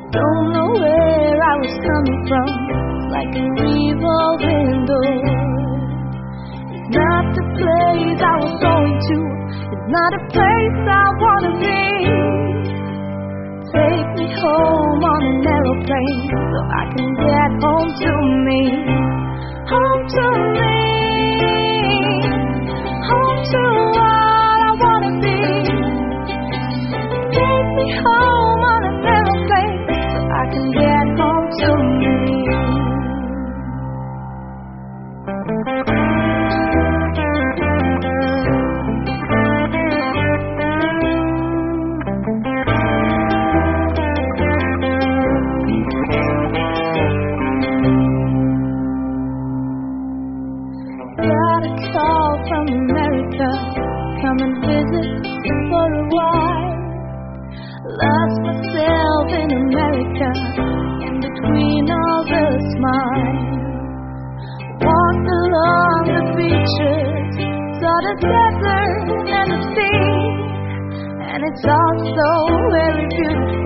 Don't know where I was coming from, like a revolving door. It's not the place I was going to, it's not a place I wanna be. Take me home on an aeroplane so I can get home to me. Home to me, home to what I wanna be. Take me home on an aeroplane so I can get home to me. Got a call from America, come and visit for a while. Lost myself in America, in between all the smiles. Walked along the beaches, saw the desert and the sea, and it's all so very beautiful.